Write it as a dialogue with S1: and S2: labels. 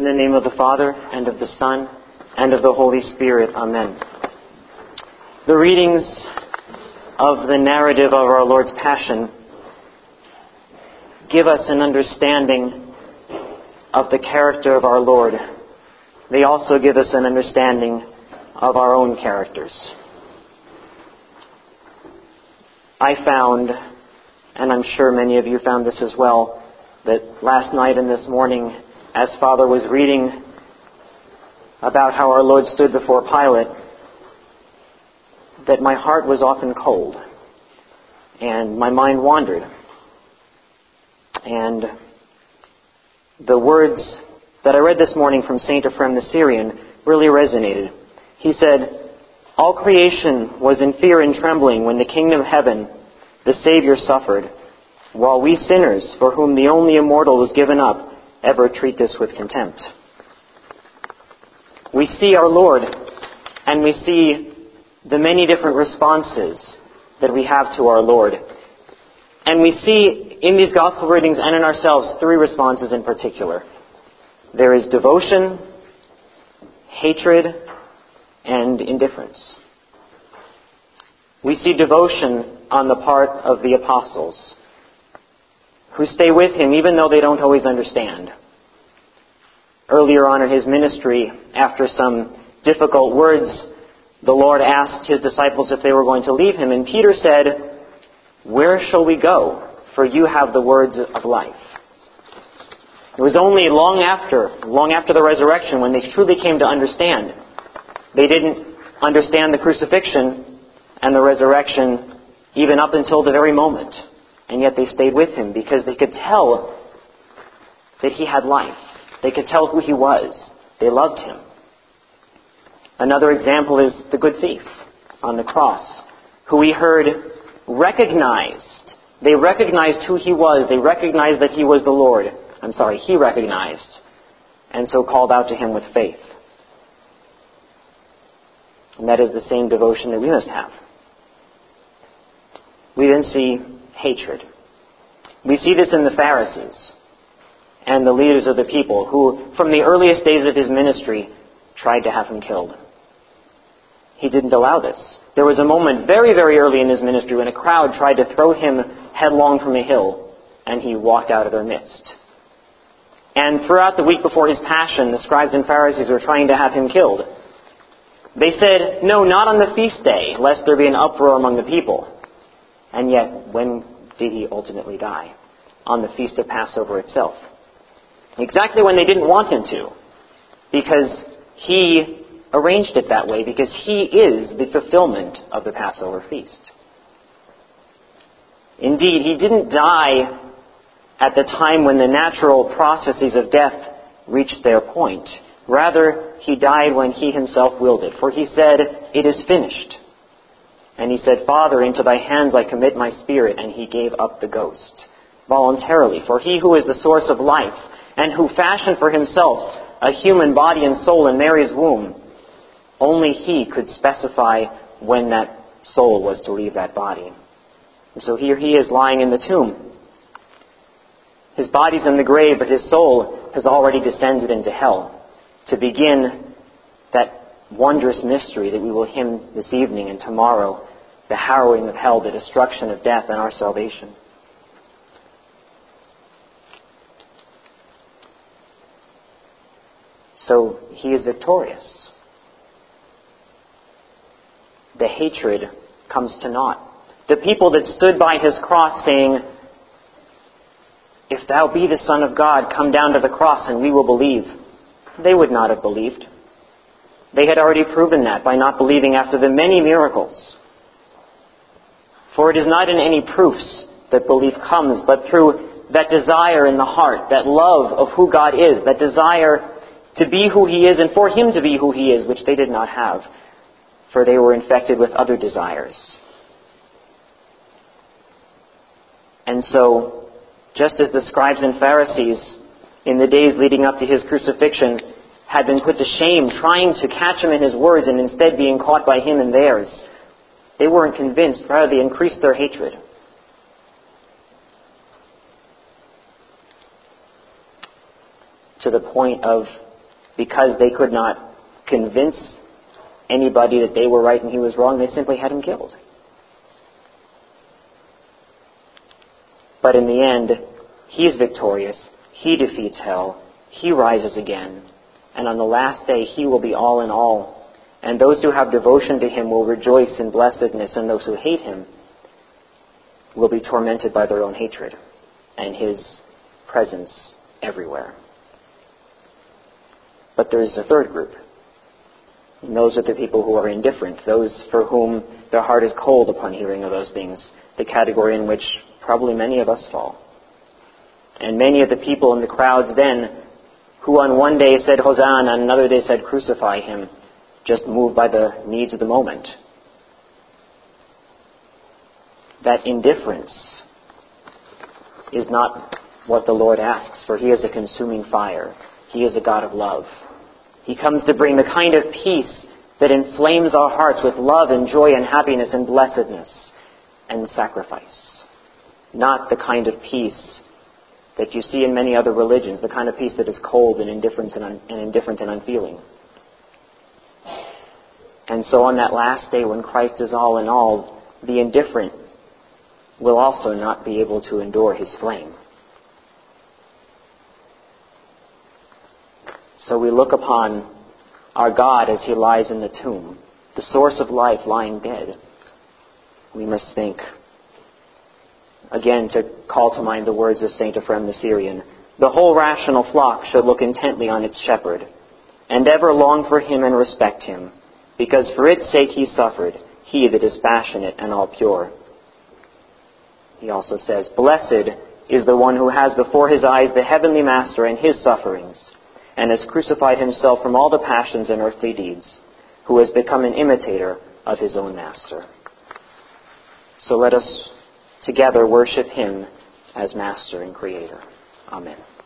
S1: the name of the Father, and of the Son, and of the Holy Spirit. Amen. The readings of the narrative of our Lord's Passion give us an understanding of the character of our Lord. They also give us an understanding of our own characters. I found, and I'm sure many of you found this as well, that last night and this morning, as Father was reading about how our Lord stood before Pilate, that my heart was often cold and my mind wandered. And the words that I read this morning from St. Ephrem the Syrian really resonated. He said, "All creation was in fear and trembling when the kingdom of heaven, the Savior, suffered, while we sinners, for whom the only immortal was given up, ever treat this with contempt." We see our Lord, and we see the many different responses that we have to our Lord. And we see in these gospel readings and in ourselves three responses in particular. There is devotion, hatred, and indifference. We see devotion on the part of the apostles, who stay with him even though they don't always understand. Earlier on in his ministry, after some difficult words, the Lord asked his disciples if they were going to leave him, and Peter said, "Where shall we go? For you have the words of life." It was only long after the resurrection, when they truly came to understand. They didn't understand the crucifixion and the resurrection even up until the very moment. And yet they stayed with him because they could tell that he had life. They could tell who he was. They loved him. Another example is the good thief on the cross, who we heard recognized. They recognized who he was. They recognized that he was the Lord. He recognized, and so called out to him with faith. And that is the same devotion that we must have. We then see hatred. We see this in the Pharisees and the leaders of the people, who from the earliest days of his ministry tried to have him killed. He didn't allow this. There was a moment very, very early in his ministry when a crowd tried to throw him headlong from a hill, and he walked out of their midst. And throughout the week before his passion, the scribes and Pharisees were trying to have him killed. They said, "No, not on the feast day, lest there be an uproar among the people." And yet, when did he ultimately die? On the feast of Passover itself. Exactly when they didn't want him to, because he arranged it that way, because he is the fulfillment of the Passover feast. Indeed, he didn't die at the time when the natural processes of death reached their point. Rather, he died when he himself willed it. For he said, "It is finished." And he said, "Father, into thy hands I commit my spirit," and he gave up the ghost voluntarily. For he who is the source of life, and who fashioned for himself a human body and soul in Mary's womb, only he could specify when that soul was to leave that body. And so here he is lying in the tomb. His body's in the grave, but his soul has already descended into hell to begin that wondrous mystery that we will hymn this evening and tomorrow, the harrowing of hell, the destruction of death, and our salvation. So he is victorious. The hatred comes to naught. The people that stood by his cross saying, "If thou be the Son of God, come down to the cross and we will believe," they would not have believed. They had already proven that by not believing after the many miracles. For it is not in any proofs that belief comes, but through that desire in the heart, that love of who God is, that desire to be who he is and for him to be who he is, which they did not have, for they were infected with other desires. And so, just as the scribes and Pharisees in the days leading up to his crucifixion had been put to shame trying to catch him in his words and instead being caught by him in theirs, they weren't convinced. Rather, they increased their hatred. To the point of because they could not convince anybody that they were right and he was wrong, they simply had him killed. But in the end, he is victorious. He defeats hell. He rises again. And on the last day, he will be all in all. And those who have devotion to him will rejoice in blessedness, and those who hate him will be tormented by their own hatred and his presence everywhere. But there is a third group. And those are the people who are indifferent, those for whom their heart is cold upon hearing of those things, the category in which probably many of us fall. And many of the people in the crowds then, who on one day said Hosanna, on another day said crucify him, just moved by the needs of the moment. That indifference is not what the Lord asks, for he is a consuming fire. He is a God of love. He comes to bring the kind of peace that inflames our hearts with love and joy and happiness and blessedness and sacrifice. Not the kind of peace that you see in many other religions, the kind of peace that is cold and indifferent and unfeeling. And so on that last day when Christ is all in all, the indifferent will also not be able to endure his flame. So we look upon our God as he lies in the tomb, the source of life lying dead. We must think, again, to call to mind the words of St. Ephrem the Syrian, the whole rational flock should look intently on its shepherd, and ever long for him and respect him, because for its sake he suffered, he that is passionate and all pure. He also says, blessed is the one who has before his eyes the heavenly Master and his sufferings, and has crucified himself from all the passions and earthly deeds, who has become an imitator of his own Master. So let us together worship him as Master and Creator. Amen.